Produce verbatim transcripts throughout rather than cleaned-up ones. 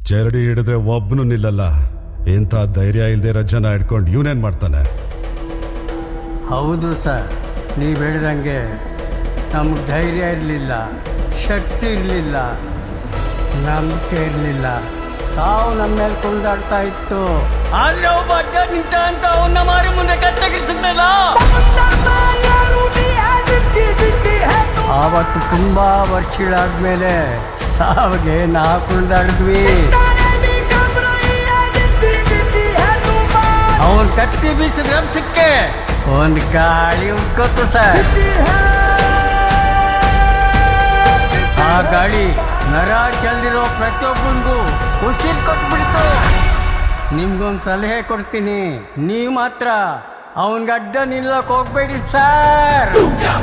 ಚರಡಿ ಹಿಡಿದ್ರೆ ಒಬ್ಬನು ನಿಲ್ಲಲ್ಲ. ಇಂಥ ಧೈರ್ಯ ಇಲ್ದಿರೋ ಜನ ಹಿಡ್ಕೊಂಡು ಇವನೇನ್ ಮಾಡ್ತಾನೆ? ಹೌದು ಸರ್, ನೀವು ಹೇಳಿದಂಗೆ ನಮ್ಗೆ ಧೈರ್ಯ ಇರಲಿಲ್ಲ, ಶಕ್ತಿ ಇರಲಿಲ್ಲ, ನಂಬಿಕೆ ಇರಲಿಲ್ಲ. ಸಾವು ನಮ್ಮ ಮೇಲೆ ಕುಣಿದಾಡ್ತಾ ಇತ್ತು. ಆದ್ರೆ ಒಬ್ಬ ಅಡ್ಡ ನಿಂತ ಅಂತ ಅವನ್ನ ಮಾರಿ ಮುಂದೆ ಕತ್ತಗಿರ್ತಲ್ಲ. ಆವತ್ತು ತುಂಬಾ ವರ್ಷಗಳಾದ್ಮೇಲೆ ಸಾವಿಗೆ ನಾ ಕುಣಿದಾಡಿದ್ವಿ. ಅವನ್ ಕತ್ತಿ ಬೀಸಿದ ರಭಸಕ್ಕೆ ಒಂದ್ ಗಾಳಿ ಉಟ್ಕೋತು ಸರ್. ಆ ಗಾಳಿ ನರ ಚೆಲ್ದಿರೋ ಪ್ರತಿಯೊಬ್ಬನಿಗೂ ಉಸಿರು ಕೊಟ್ಬಿಡ್ತು. ನಿಮ್ಗೊಂದು ಸಲಹೆ ಕೊಡ್ತೀನಿ, ನೀವು ಮಾತ್ರ ಅವನ್ಗೆ ಅಡ್ಡ ನಿಲ್ಲಕ್ ಹೋಗ್ಬೇಡಿ ಸರ್.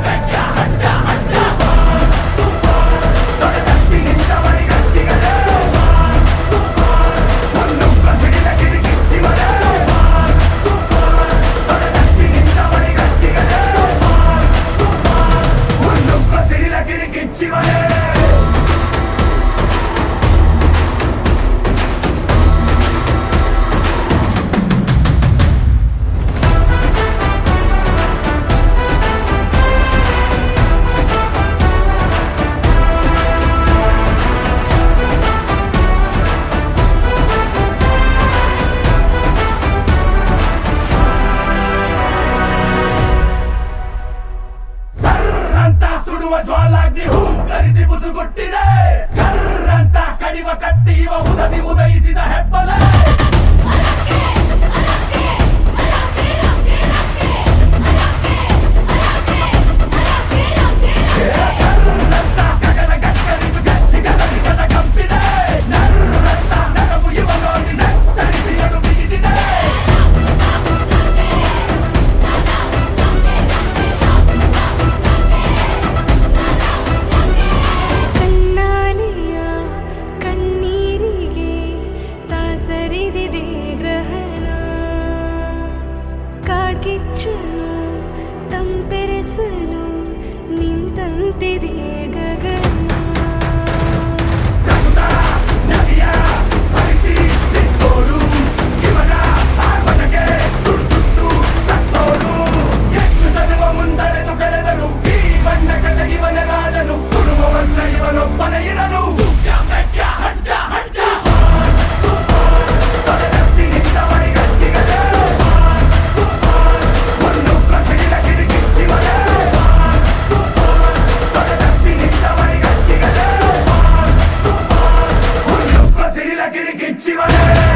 ಜ್ವಾಲಾಗ್ನಿ ಹೂಂಕರಿಸಿ ಬುಸುಗುಟ್ಟಿದೆ. ಕರ್ರಂತ ಕಡಿವ ಕತ್ತಿ ಇವ ಉದದಿ ಉದಯಿಸಿದ ಹೆಬ್ಬಲ. ಕರ್ರಂತ ಗಗನ ಗಕ್ಕರಿದು ಗಚ್ಚಿ ಗದರಿಗದ ಕಂಪಿದೆ. ನರ್ರಂತ ನರವು ಇವ ನೋಡಿ ನಚ್ಚರಿಸಿ ಅಡು ಬಿಗಿದಿದೆ. ಕಿಚ್ಚನು ತಂಪೆರೆಸಲು ನಿಂತಂತಿದೆ ಗಗನ. ಎಷ್ಟು ಜನ್ಮ ಮುಂದಡೆದು ಕಳೆದರು ಈ ಬಣ್ಣ ಕಥ ಇವನ ರಾಜನು. ಸುಡುವ ಮಂತ್ರ ಇವನೊಬ್ಬನ ಇರಲು. Chivale